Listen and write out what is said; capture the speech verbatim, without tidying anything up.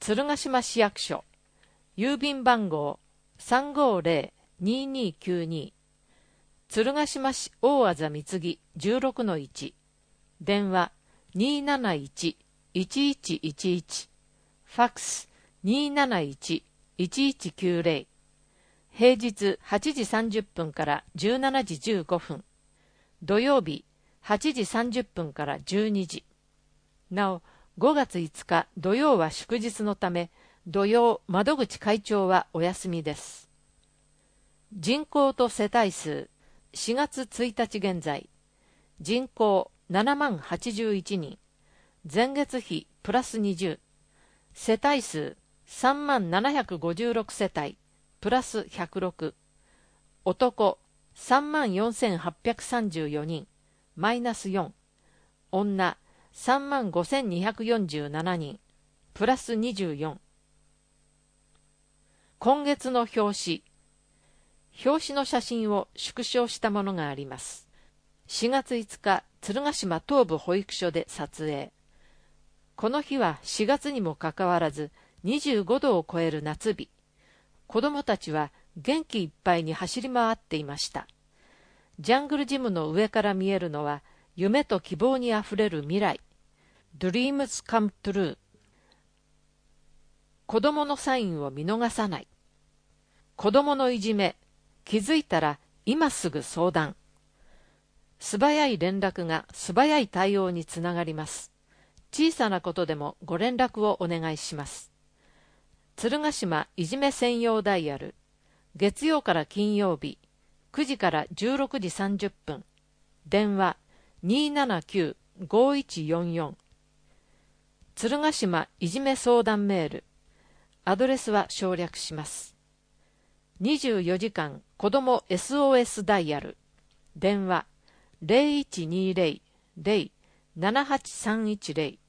鶴ヶ島市役所、郵便番号 さんごーぜろにーにーきゅうに、鶴ヶ島市大字貢ぎ じゅうろくのいち、電話 にーなないちいちいちいちいち、ファックス にーなないちいちいちきゅうぜろ、平日はちじさんじゅっぷんからじゅうしちじじゅうごふん、土曜日はちじさんじゅっぷんからじゅうにじ。なお、ごがついつか土曜は祝日のため、土曜窓口開帳はお休みです。人口と世帯数、しがつついたち現在、人口ななまんはちじゅういちにん、前月比プラスにじゅう、世帯数さんまんななひゃくごじゅうろく世帯、プラスひゃくろく、男さんまんよんせんはっぴゃくさんじゅうよにん、マイナスよん、女さんまんごせんにひゃくよんじゅうななにん、プラスにじゅうよん。今月の表紙。表紙の写真を縮小したものがあります。しがついつか、鶴ヶ島東部保育所で撮影。この日はしがつにもかかわらずにじゅうごどを超える夏日。子供たちは元気いっぱいに走り回っていました。ジャングルジムの上から見えるのは夢と希望にあふれる未来。Dreams come true。子供のサインを見逃さない。子供のいじめ、気づいたら今すぐ相談。素早い連絡が素早い対応につながります。小さなことでもご連絡をお願いします。鶴ヶ島いじめ専用ダイヤル、月曜から金曜日、くじからじゅうろくじさんじゅっぷん、電話 にーななきゅうごいちよんよん。鶴ヶ島いじめ相談メール、アドレスは省略します。にじゅうよじかん子ども エスオーエス ダイヤル、電話 ゼロいちにーぜろ ゼロ ななはちさんいちゼロ。